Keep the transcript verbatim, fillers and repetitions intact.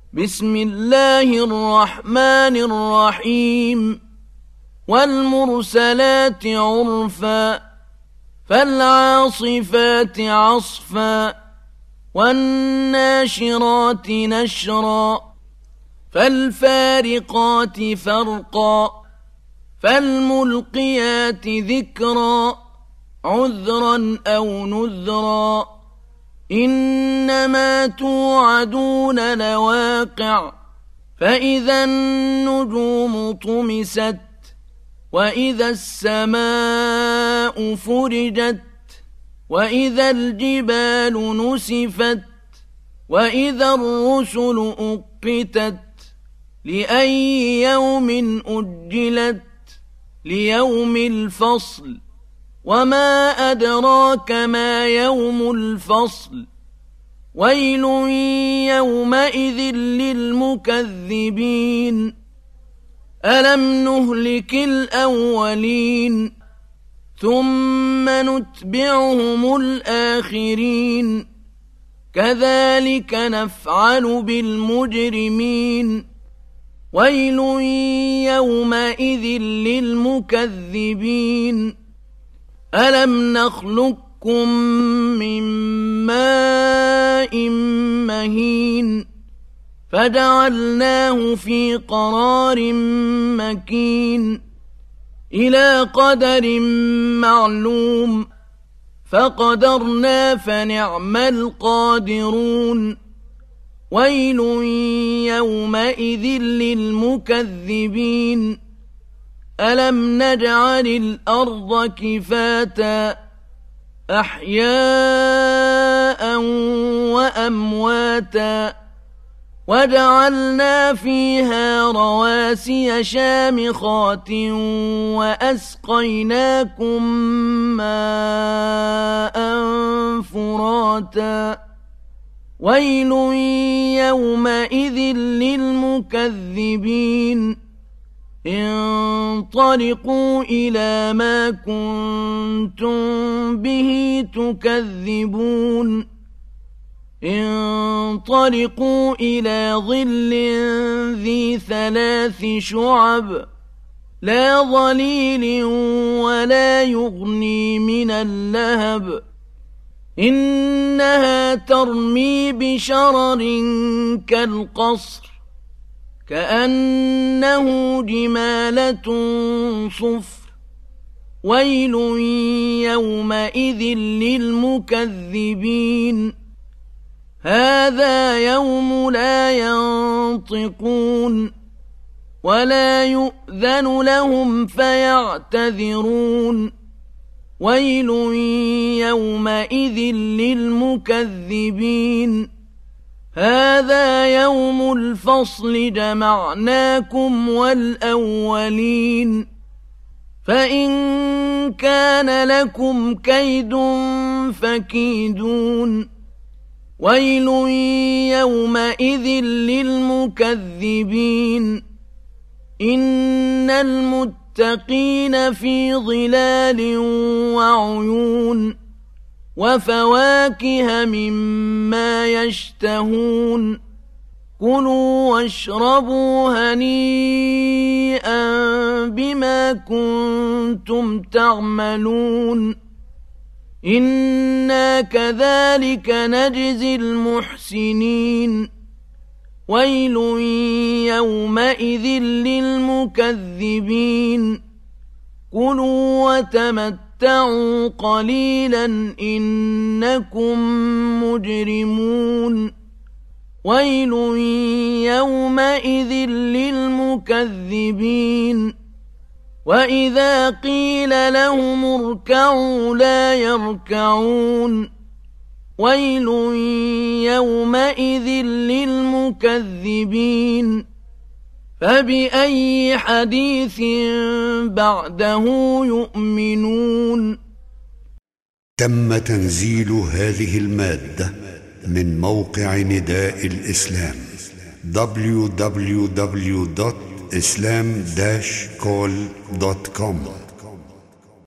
بسم الله الرحمن الرحيم والمرسلات عرفا فالعاصفات عصفا والناشرات نشرا فالفارقات فرقا فالملقيات ذكرا عذرا أو نذرا إنما توعدون لواقع فإذا النجوم طمست وإذا السماء فرجت وإذا الجبال نسفت وإذا الرسل أقتت لأي يوم أجلت ليوم الفصل وما أدراك ما يوم الفصل ويل يومئذ للمكذبين ألم نهلك الأولين ثم نتبعهم الآخرين كذلك نفعل بالمجرمين ويل يومئذ للمكذبين ألم نخلقكم من ماء مهين فجعلناه في قرار مكين إلى قدر معلوم فقدرنا فنعم القادرون ويل يومئذ للمكذبين ألم نجعل الأرض كفاتا أحياء وأمواتا وجعلنا فيها رواسي شامخات وأسقيناكم ماء فراتا ويل يومئذ للمكذبين انطلقوا إلى ما كنتم به تكذبون انطلقوا إلى ظل ذي ثلاث شعب لا ظليل ولا يغني من اللهب إنها ترمي بشرر كالقصر كأنه جمالة صفر ويل يومئذ للمكذبين هذا يوم لا ينطقون ولا يؤذن لهم فيعتذرون ويل يومئذ للمكذبين هذا يوم الفصل جمعناكم والأولين فإن كان لكم كيد فكيدون ويل يومئذ للمكذبين إن المتقين في ظلال وعيون وفواكه مما يشتهون كلوا واشربوا هنيئا بما كنتم تعملون إنا كذلك نجزي المحسنين ويل يومئذ للمكذبين كلوا وتمتعوا قليلا إنكم مجرمون ويل يومئذ للمكذبين وإذا قيل لهم اركعوا لا يركعون ويل يومئذ للمكذبين فبأي حديث بعده يؤمنون. تم تنزيل هذه المادة من موقع نداء الإسلام دبليو دبليو دبليو دوت إسلام داش كول دوت كوم.